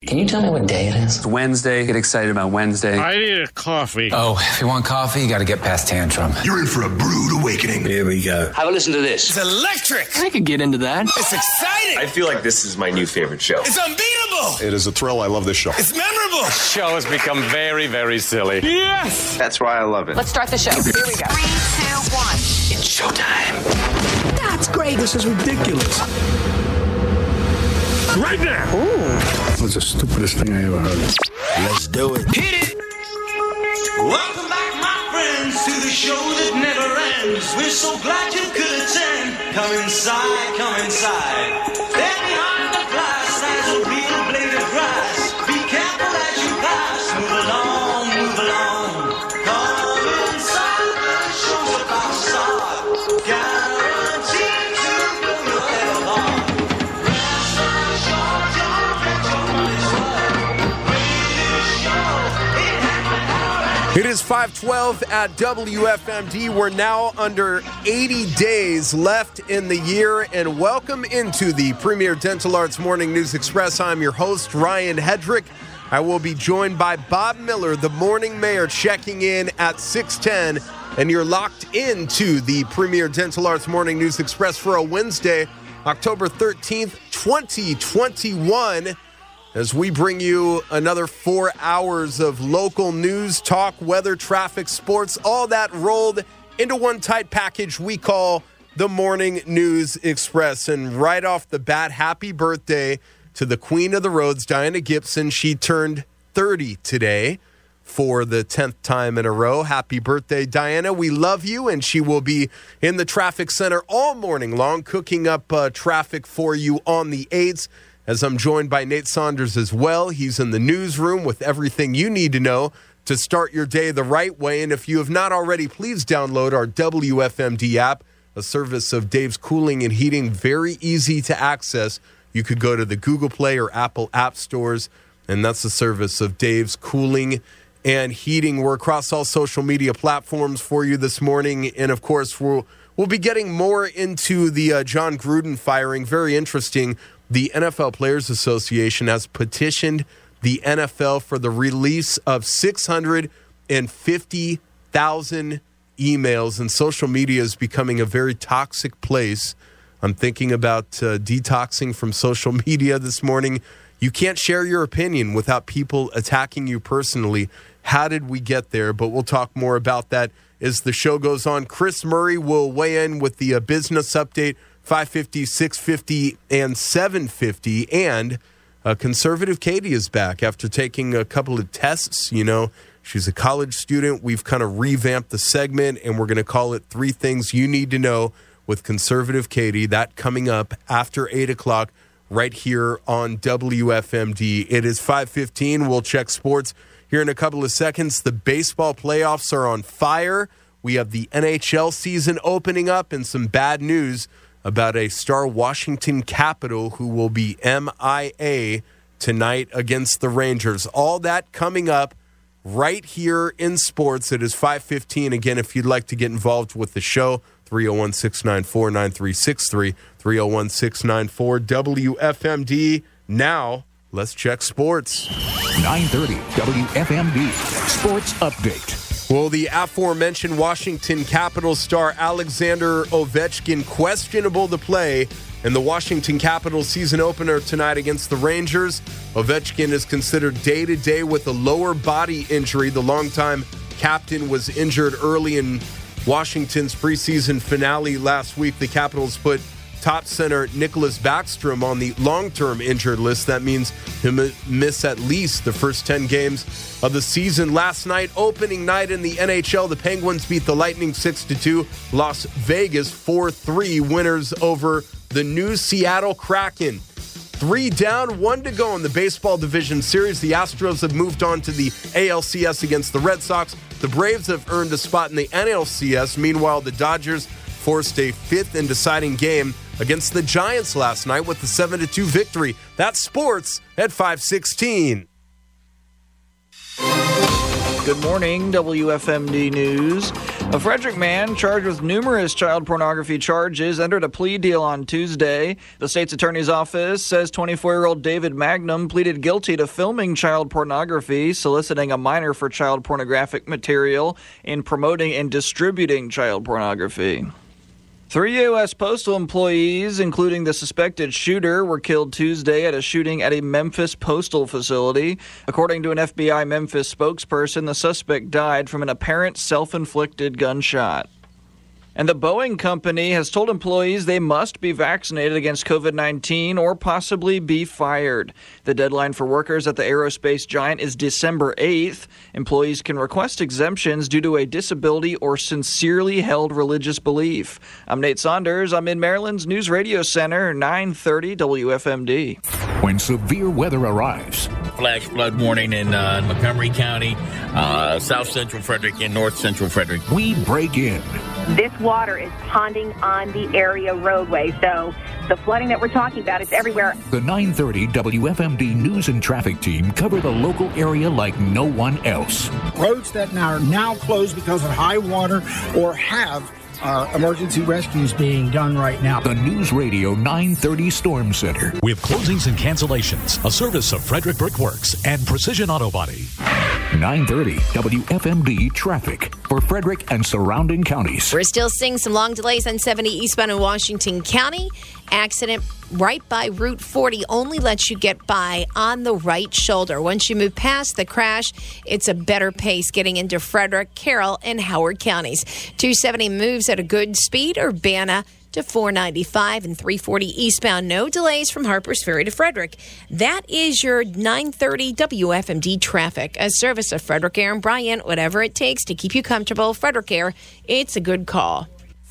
Can you tell me what day it is? It's Wednesday. Get excited about Wednesday. I need a coffee. Oh, if you want coffee, you got to get past Tantrum. You're in for a brood awakening. Here we go. Have a listen to this. It's electric. I could get into that. It's exciting. I feel like this is my new favorite show. It's unbeatable. It is a thrill. I love this show. It's memorable. The show has become very, very silly. Yes! That's why I love it. Let's start the show. Here we go. 3, 2, 1. It's showtime. That's great. This is ridiculous. Right now! That's the stupidest thing I ever heard. Let's do it. Hit it. Welcome back, my friends, to the show that never ends. We're so glad you could attend. Come inside, come inside. There behind the glass lies a real blade of grass. Be careful as you pass. Move along, move along. Come inside, the show's about to start. Guaranteed to blow your head apart. Rest assured, you'll get your money's worth. Greatest show in half an hour. It is 5:12 at WFMD. We're now under 80 days left in the year, and welcome into the Premier Dental Arts Morning News Express. I'm your host, Ryan Hedrick. I will be joined by Bob Miller, the morning mayor, checking in at 6:10, and you're locked into the Premier Dental Arts Morning News Express for a Wednesday, October 13th, 2021. As we bring you another 4 hours of local news, talk, weather, traffic, sports, all that rolled into one tight package we call the Morning News Express. And right off the bat, happy birthday to the Queen of the Roads, Diana Gibson. She turned 30 today for the 10th time in a row. Happy birthday, Diana. We love you, and she will be in the traffic center all morning long, cooking up traffic for you on the 8s. As I'm joined by Nate Saunders as well. He's in the newsroom with everything you need to know to start your day the right way. And if you have not already, please download our WFMD app, a service of Dave's Cooling and Heating, very easy to access. You could go to the Google Play or Apple app stores, and that's the service of Dave's Cooling and Heating. We're across all social media platforms for you this morning. And, of course, we'll be getting more into the John Gruden firing. Very interesting. The NFL Players Association has petitioned the NFL for the release of 650,000 emails, and social media is becoming a very toxic place. I'm thinking about detoxing from social media this morning. You can't share your opinion without people attacking you personally. How did we get there? But we'll talk more about that as the show goes on. Chris Murray will weigh in with the business update, 550, 650, and 750. And Conservative Katie is back after taking a couple of tests. You know, she's a college student. We've kind of revamped the segment, and we're going to call it 3 Things You Need to Know with Conservative Katie. That coming up after 8 o'clock right here on WFMD. It is 5:15. We'll check sports here in a couple of seconds. The baseball playoffs are on fire. We have the NHL season opening up, and some bad news about a star Washington Capital who will be MIA tonight against the Rangers. All that coming up right here in sports. It is 5:15. Again, if you'd like to get involved with the show, 301-694-9363, 301-694-WFMD. Now, let's check sports. 930 WFMD Sports Update. Well, the aforementioned Washington Capitals star Alexander Ovechkin questionable to play in the Washington Capitals season opener tonight against the Rangers. Ovechkin is considered day-to-day with a lower body injury. The longtime captain was injured early in Washington's preseason finale last week. The Capitals put top center Nicholas Backstrom on the long-term injured list. That means he'll miss at least the first 10 games of the season. Last night, opening night in the NHL, the Penguins beat the Lightning 6-2. Las Vegas 4-3 winners over the new Seattle Kraken. 3 down, 1 to go in the baseball division series. The Astros have moved on to the ALCS against the Red Sox. The Braves have earned a spot in the NLCS. Meanwhile, the Dodgers forced a 5th and deciding game against the Giants last night with the 7-2 victory. That's sports at 5:16. Good morning, WFMD News. A Frederick man charged with numerous child pornography charges entered a plea deal on Tuesday. The state's attorney's office says 24-year-old David Magnum pleaded guilty to filming child pornography, soliciting a minor for child pornographic material, and promoting and distributing child pornography. 3 U.S. Postal employees, including the suspected shooter, were killed Tuesday at a shooting at a Memphis postal facility. According to an FBI Memphis spokesperson, the suspect died from an apparent self-inflicted gunshot. And the Boeing company has told employees they must be vaccinated against COVID-19 or possibly be fired. The deadline for workers at the aerospace giant is December 8th. Employees can request exemptions due to a disability or sincerely held religious belief. I'm Nate Saunders. I'm in Maryland's News Radio Center, 930 WFMD. When severe weather arrives, flash flood warning in Montgomery County, south central Frederick, and north central Frederick. We break in. This water is ponding on the area roadway, so the flooding that we're talking about is everywhere. The 930 WFMD News and Traffic Team cover the local area like no one else. Roads that are now closed because of high water or have emergency rescues being done right now. The News Radio 930 Storm Center. With closings and cancellations, a service of Frederick Brickworks and Precision Auto Body. 930 WFMD Traffic for Frederick and surrounding counties. We're still seeing some long delays on 70 eastbound in Washington County. Accident right by Route 40 only lets you get by on the right shoulder. Once you move past the crash, it's a better pace getting into Frederick, Carroll, and Howard counties. 270 moves at a good speed. Urbana to 495 and 340 eastbound. No delays from Harpers Ferry to Frederick. That is your 930 WFMD traffic. A service of Frederick Air and Bryant. Whatever it takes to keep you comfortable. Frederick Air, it's a good call.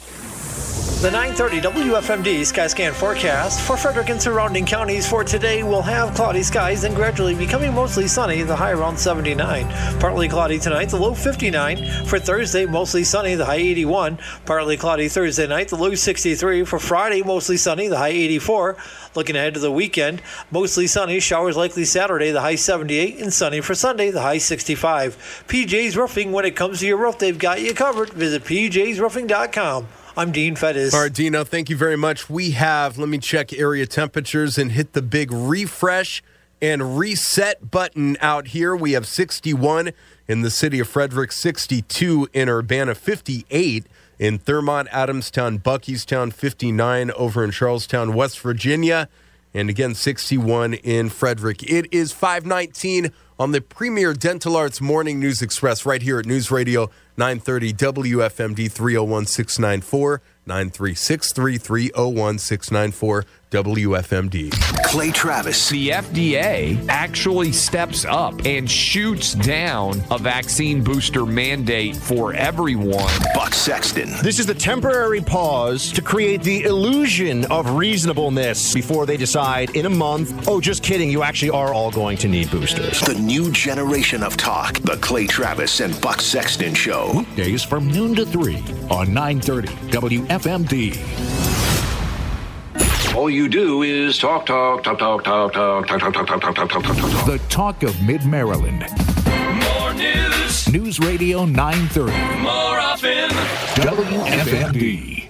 The 930 WFMD Skyscan forecast for Frederick and surrounding counties for today will have cloudy skies and gradually becoming mostly sunny, the high around 79. Partly cloudy tonight, the low 59. For Thursday, mostly sunny, the high 81. Partly cloudy Thursday night, the low 63. For Friday, mostly sunny, the high 84. Looking ahead to the weekend, mostly sunny, showers likely Saturday, the high 78, and sunny for Sunday, the high 65. PJ's Roofing, when it comes to your roof, they've got you covered. Visit pjsroofing.com. I'm Dean Fedis. All right, Dino, thank you very much. We have, let me check area temperatures and hit the big refresh and reset button out here. We have 61 in the city of Frederick, 62 in Urbana, 58 in Thurmont, Adamstown, Buckystown, 59 over in Charlestown, West Virginia, and again, 61 in Frederick. It is 5:19 on the Premier Dental Arts Morning News Express right here at News Radio 930 WFMD 301-694, 936-330-1694 WFMD. Clay Travis. The FDA actually steps up and shoots down a vaccine booster mandate for everyone. Buck Sexton. This is the temporary pause to create the illusion of reasonableness before they decide in a month, oh, just kidding, you actually are all going to need boosters. The new generation of talk. The Clay Travis and Buck Sexton Show. Weekdays from noon to 3 on 930 WFMD. All you do is talk. The talk of Mid-Maryland. More news. News Radio 930. More often. WFMD.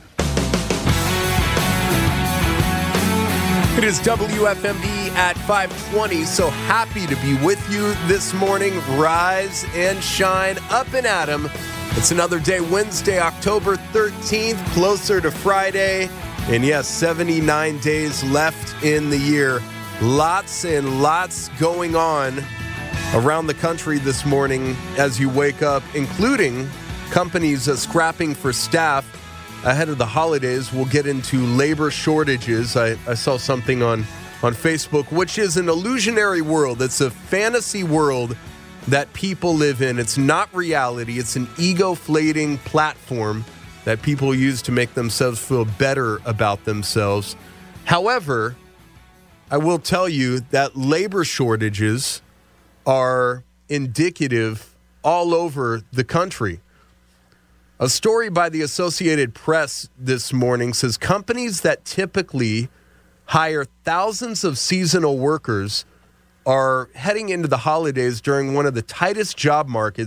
It is WFMD at 5:20. So happy to be with you this morning. Rise and shine, up and at 'em. It's another day, Wednesday, October 13th, closer to Friday. And yes, 79 days left in the year. Lots and lots going on around the country this morning as you wake up, including companies scrapping for staff ahead of the holidays. We'll get into labor shortages. I saw something on Facebook, which is an illusionary world. It's a fantasy world that people live in. It's not reality. It's an ego-flating platform that people use to make themselves feel better about themselves. However, I will tell you that labor shortages are indicative all over the country. A story by the Associated Press this morning says companies that typically hire thousands of seasonal workers are heading into the holidays during one of the tightest job markets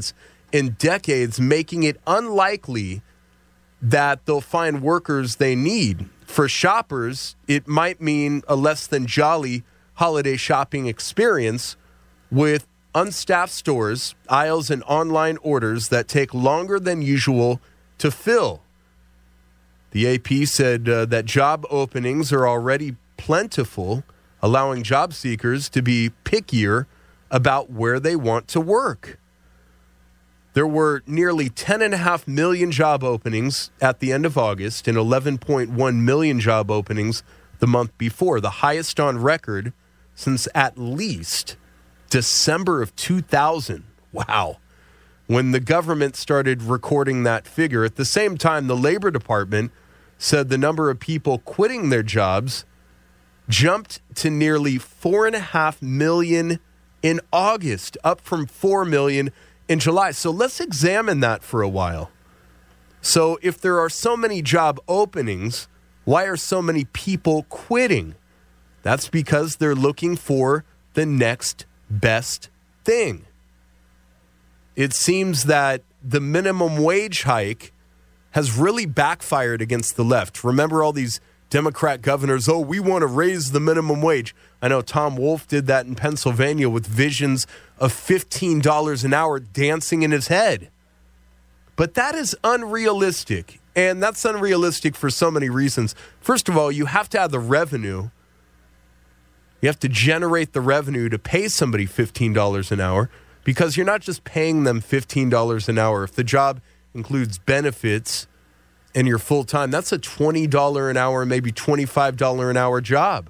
in decades, making it unlikely that they'll find workers they need. For shoppers, it might mean a less than jolly holiday shopping experience with unstaffed stores, aisles, and online orders that take longer than usual to fill. The AP said that job openings are already plentiful, allowing job seekers to be pickier about where they want to work. There were nearly 10.5 million job openings at the end of August and 11.1 million job openings the month before, the highest on record since at least December of 2000. Wow. When the government started recording that figure. At the same time, the Labor Department said the number of people quitting their jobs jumped to nearly 4.5 million in August, up from 4 million in July. So let's examine that for a while. So if there are so many job openings, why are so many people quitting? That's because they're looking for the next best thing. It seems that the minimum wage hike has really backfired against the left. Remember all these Democrat governors, we want to raise the minimum wage. I know Tom Wolf did that in Pennsylvania with visions of $15 an hour dancing in his head. But that is unrealistic, and that's unrealistic for so many reasons. First of all, you have to have the revenue. You have to generate the revenue to pay somebody $15 an hour, because you're not just paying them $15 an hour. If the job includes benefits and you're full-time, that's a $20 an hour, maybe $25 an hour job.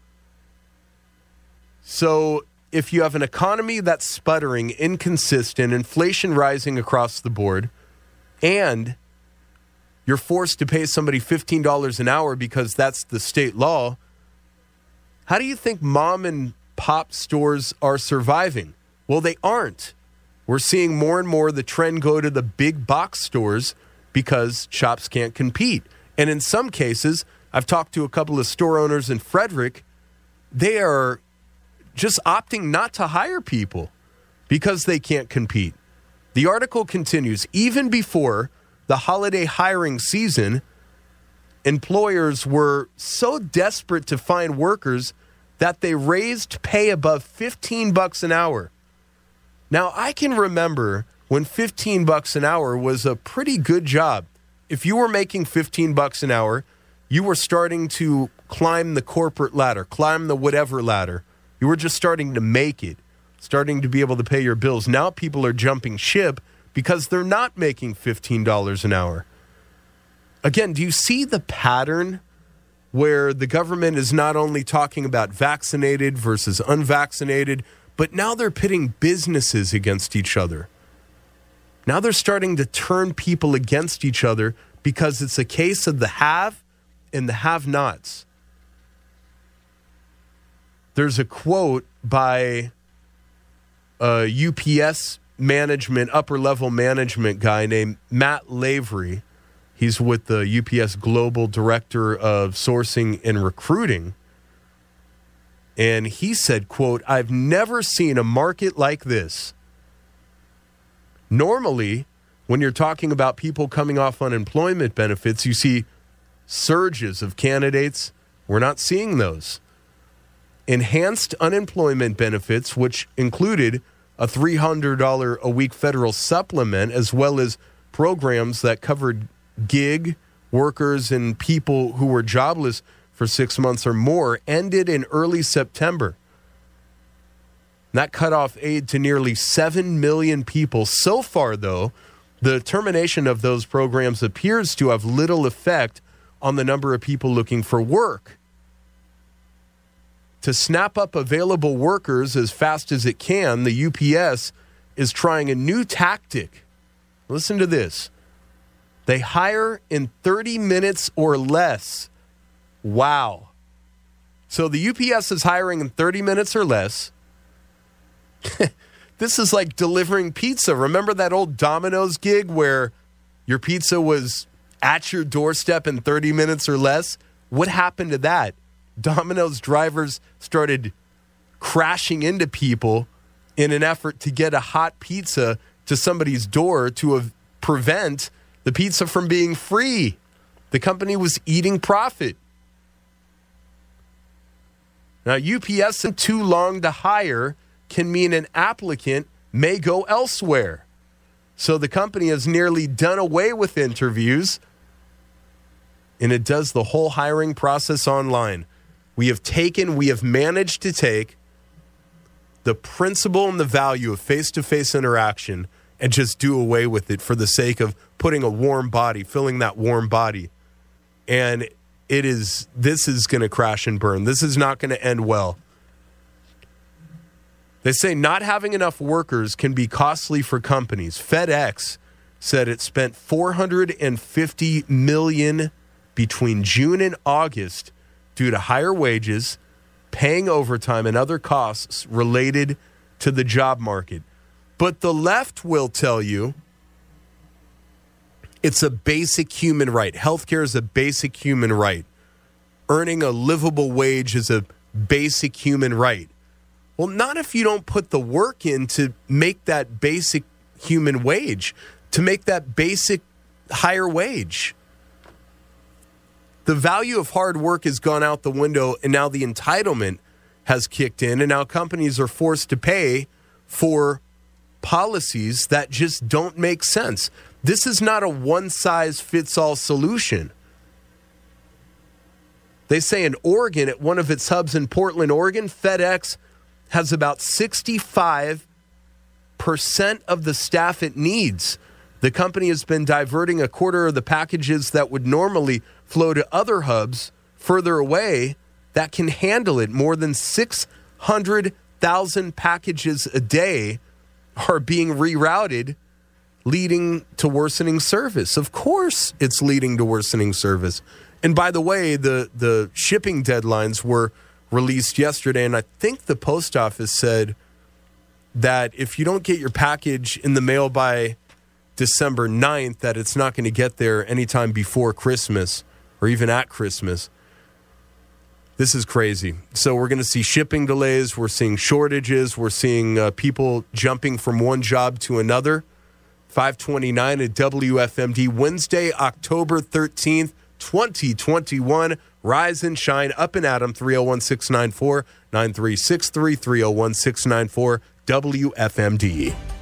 So if you have an economy that's sputtering, inconsistent, inflation rising across the board, and you're forced to pay somebody $15 an hour because that's the state law, how do you think mom and pop stores are surviving? Well, they aren't. We're seeing more and more the trend go to the big box stores because shops can't compete. And in some cases, I've talked to a couple of store owners in Frederick, they are just opting not to hire people because they can't compete. The article continues, even before the holiday hiring season, employers were so desperate to find workers that they raised pay above $15 an hour. Now, I can remember when $15 an hour was a pretty good job. If you were making $15 an hour, you were starting to climb the corporate ladder, climb the whatever ladder. You were just starting to make it, starting to be able to pay your bills. Now people are jumping ship because they're not making $15 an hour. Again, do you see the pattern where the government is not only talking about vaccinated versus unvaccinated, but now they're pitting businesses against each other? Now they're starting to turn people against each other because it's a case of the have and the have-nots. There's a quote by a UPS management, upper-level management guy named Matt Lavery. He's with the UPS Global Director of Sourcing and Recruiting. And he said, quote, "I've never seen a market like this. Normally, when you're talking about people coming off unemployment benefits, you see surges of candidates. We're not seeing those. Enhanced unemployment benefits, which included a $300 a week federal supplement, as well as programs that covered gig workers and people who were jobless for 6 months or more, ended in early September. That cut off aid to nearly 7 million people. So far, though, the termination of those programs appears to have little effect on the number of people looking for work. To snap up available workers as fast as it can, the UPS is trying a new tactic. Listen to this. They hire in 30 minutes or less. Wow. So the UPS is hiring in 30 minutes or less. This is like delivering pizza. Remember that old Domino's gig where your pizza was at your doorstep in 30 minutes or less? What happened to that? Domino's drivers started crashing into people in an effort to get a hot pizza to somebody's door to prevent the pizza from being free. The company was eating profit. Now, UPS and too long to hire can mean an applicant may go elsewhere. So the company has nearly done away with interviews, and it does the whole hiring process online. We have managed to take the principle and the value of face-to-face interaction and just do away with it for the sake of putting a warm body, filling that warm body. And this is going to crash and burn. This is not going to end well. They say not having enough workers can be costly for companies. FedEx said it spent $450 million between June and August due to higher wages, paying overtime, and other costs related to the job market. But the left will tell you it's a basic human right. Healthcare is a basic human right. Earning a livable wage is a basic human right. Well, not if you don't put the work in to make that basic human wage, to make that basic higher wage. The value of hard work has gone out the window, and now the entitlement has kicked in, and now companies are forced to pay for policies that just don't make sense. This is not a one-size-fits-all solution. They say in Oregon, at one of its hubs in Portland, Oregon, FedEx has about 65% of the staff it needs. The company has been diverting a quarter of the packages that would normally flow to other hubs further away that can handle it. More than 600,000 packages a day are being rerouted, leading to worsening service. Of course it's leading to worsening service. And by the way, the shipping deadlines were released yesterday, and I think the post office said that if you don't get your package in the mail by December 9th, that it's not going to get there anytime before Christmas or even at Christmas. This is crazy. So we're going to see shipping delays. We're seeing shortages. We're seeing people jumping from one job to another. 529 at WFMD, Wednesday, October 13th, 2021. Rise and shine. Up and Adam, 301-694-9363, 301-694, WFMD.